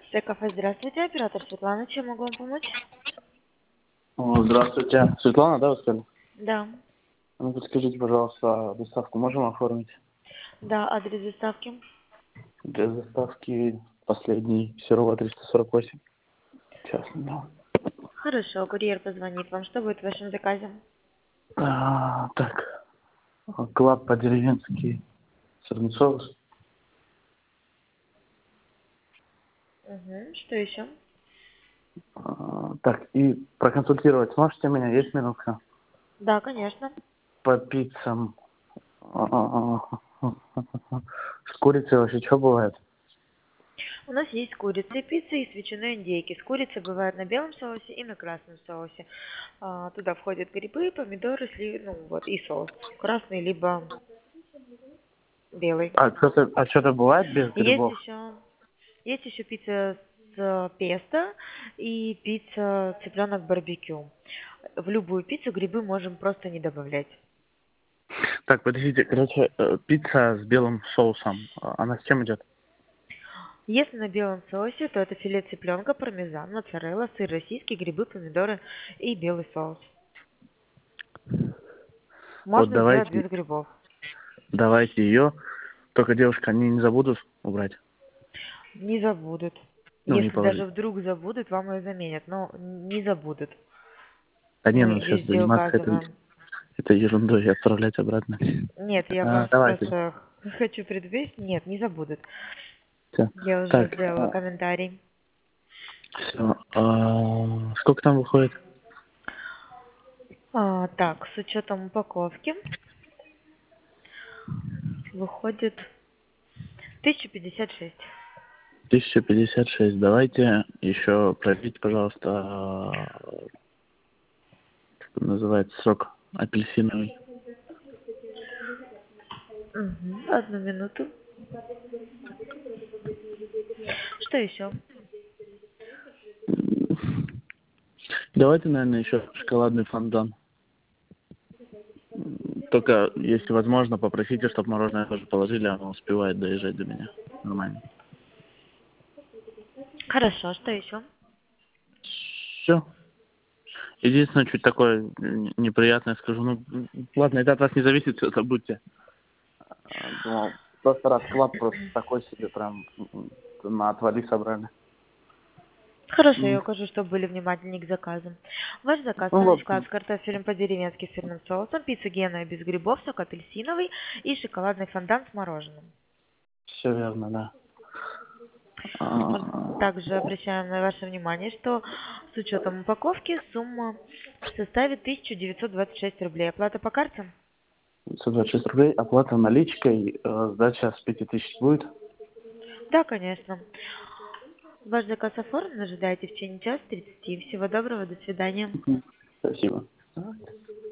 Кафе, здравствуйте, оператор Светлана, чем могу вам помочь? Здравствуйте. Светлана, да, вы сказали? Да. Ну, подскажите, пожалуйста, доставку можем оформить? Да, адрес доставки. Для доставки последний, Серова 348. Частный, да. Хорошо, курьер позвонит вам. Что будет в вашем заказе? Так, клаб по-деревенски, сырный соус. Угу. Что еще? Так, и проконсультировать сможете меня? Есть минутка? Да, конечно. По пиццам. С курицей вообще что бывает? У нас есть курица и пицца, и с ветчиной индейки. С курицей бывает на белом соусе и на красном соусе. Туда входят грибы, помидоры, и соус. Красный, либо белый. А что-то бывает без Есть грибов? еще, есть еще пицца с песто и пицца цыпленок барбекю. В любую пиццу грибы можем просто не добавлять. Так, подождите, короче, пицца с белым соусом, она с чем идет? Если на белом соусе, то это филе цыпленка, пармезан, моцарелла, сыр российский, грибы, помидоры и белый соус. Вот Можно сделать давайте, без грибов. давайте ее. Только, девушка, они не забудут убрать? Не забудут. Ну, не Если даже положить. вдруг забудут, вам ее заменят, но не забудут. Да не, Мы ну сейчас везде заниматься указываем. этой ерундой и отправлять обратно. Нет, я вас Давайте. просто хочу предупредить. Нет, не забудут. Всё. Я уже Так, сделала комментарий. все. Сколько там выходит? Так, с учетом упаковки выходит 1056. 1056. Давайте еще проверить, пожалуйста, как он называется, сок апельсиновый. Угу, одну минуту. Что еще? Давайте, наверное, еще шоколадный фондан. Только, если возможно, попросите, чтобы мороженое тоже положили, оно успевает доезжать до меня. Нормально. Хорошо, что еще? Все. Единственное, чуть такое неприятное скажу. Ну, ладно, это от вас не зависит, все забудьте. Думал, в прошлый раз клад просто такой себе прям на отвали собрали. Хорошо, я М. укажу, чтобы были внимательнее к заказам. Ваш заказ Ну, в конфикат общем, с картофелем по-деревенски с сырным соусом, пицца гена без грибов, сок апельсиновый и шоколадный фондан с мороженым. все верно, да. Также обращаем на ваше внимание, что с учетом упаковки сумма составит 1926 рублей. Оплата по карте? 526 рублей, оплата наличкой, сдача с 5000 будет. Да, конечно. Ваш заказ оформлен, ожидайте в течение часа 30. Всего доброго, до свидания. Спасибо.